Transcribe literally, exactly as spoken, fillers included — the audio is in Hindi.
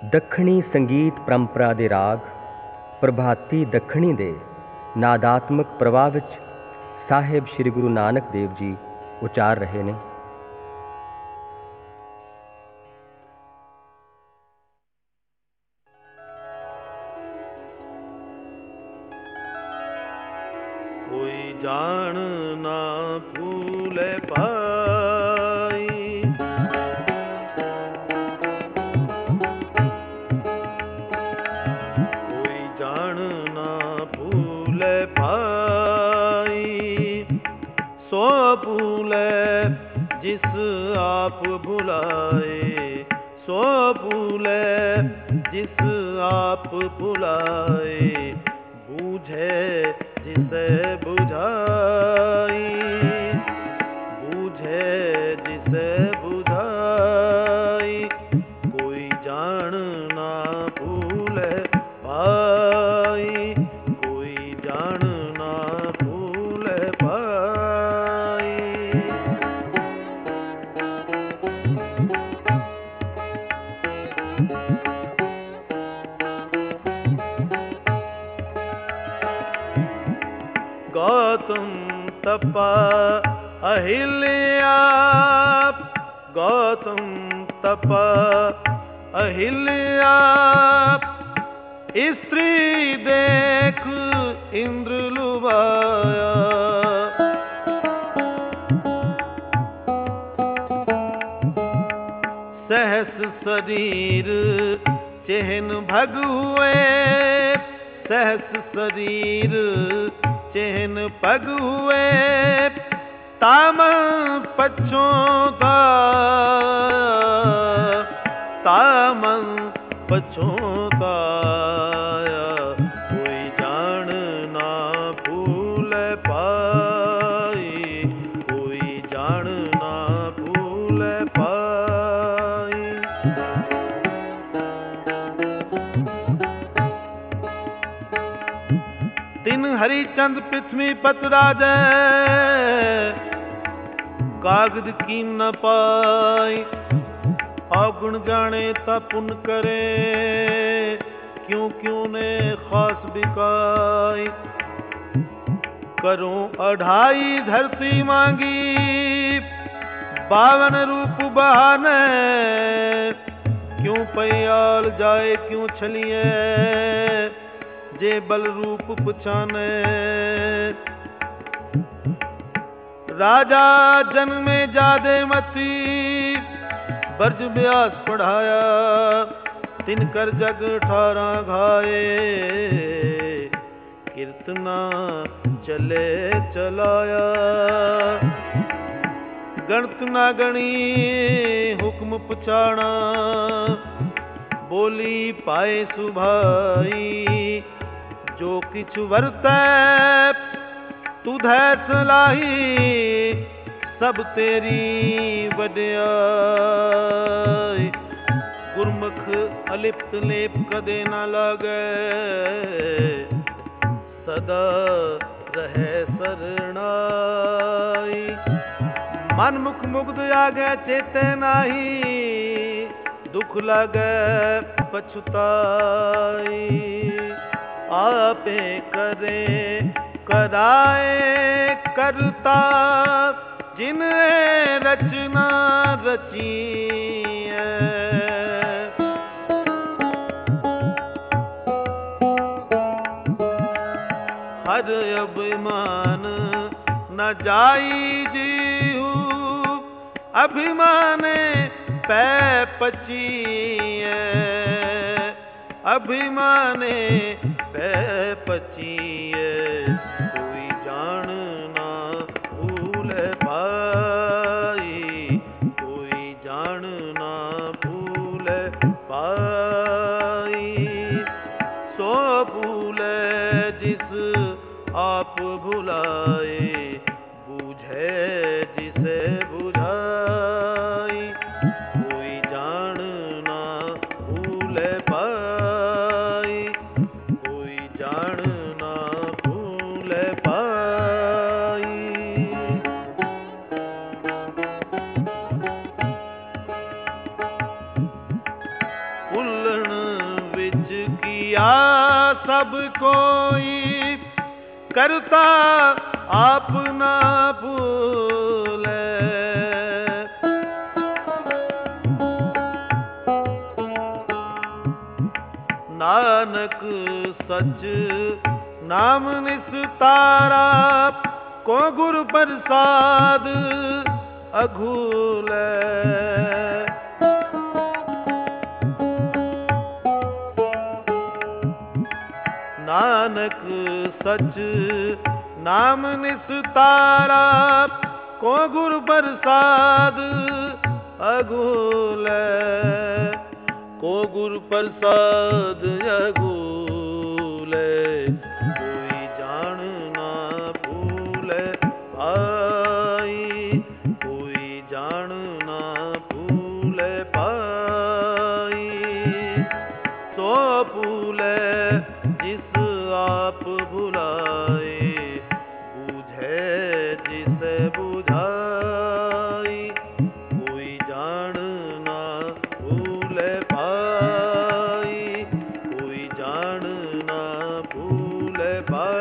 ਦੱਖਣੀ ਸੰਗੀਤ ਪਰੰਪਰਾ ਦੇ ਰਾਗ ਪ੍ਰਭਾਤੀ ਦੱਖਣੀ ਦੇ ਨਾਦਾਤਮਕ ਪ੍ਰਵਾਹ ਵਿੱਚ ਸਾਹਿਬ ਸ੍ਰੀ ਗੁਰੂ ਨਾਨਕ ਦੇਵ ਜੀ ਉਚਾਰ ਰਹੇ ਨੇ। कोई जान ना भूले पाई, कोई जान ना भूले पाई, सो भूले जिस आप भुलाए, सो भूले जिस आप भुलाए, बूझे जिसे बुझाई, बूझे जिसे बुझाई, कोई जान ना भूले पाई, कोई जान ना भूले पाई। गौतम तपा अहिल्या, गौतम तपा अहिल्या, स्त्री देख इंद्र लुभाया, सहस शरीर चेहन भग हुए, सहस शरीर चेहन पग हुए, तामन पछोता, तामन पछोता, कोई जान ना भूल पाई, कोई जान ना भूल पाई। तिन हरिचंद पृथ्वी पत राजै, कागद की न पाई, अवगुण जाने ता पुन करे, क्यों क्यों ने खास बिकाई। करूं अढ़ाई धरती मांगी, बावन रूप बहाने, क्यों पैयाल जाए क्यों छलिए, जे बल रूप पुछाने। राजा जन्मे जादे मती, बरज ब्यास पढ़ाया, तिनकर जग ठारा घाये, कीर्तना चले चलाया। गणत ना गणी हुक्म पुछाणा, बोली पाए सुभाई, जो किछु वरतै तुधै सलाही, सब तेरी वड्याई। गुरमुख अलिप्त लेप कदे न लागे, सदा रहे सरणाई। मन मुख मुग्ध आगे चेते नाही, दुख लागे पछुताई। आपे करे कराए करता, जिन्हें रचना रची है। हर अभिमान न जाई जीहू, अभिमाने पै पचिए, अभिमाने पै पचिए। कोई जान ना भूल पाई, कोई जान ना भूल पाई। सो भूले जिस आप भुलाए, बूझे जिसे बुझाई। कोई जान ना भूल पाई, कोई जान ना किया सब कोई, करता आप न भूले। नानक सच नाम निस्तारा, को गुर प्रसाद अघूले। नानक सच नाम निस्तारा, को गुर प्रसाद अघूले। को गुर प्रसाद अघूले, कोई जान ना भूले पाई, कोई जान ना भूले पाई। सो भूले जिस आप भुलाए, बूझे जिसे बुझाई, कोई जान ना भूले पाई, कोई जान ना भूले पाई।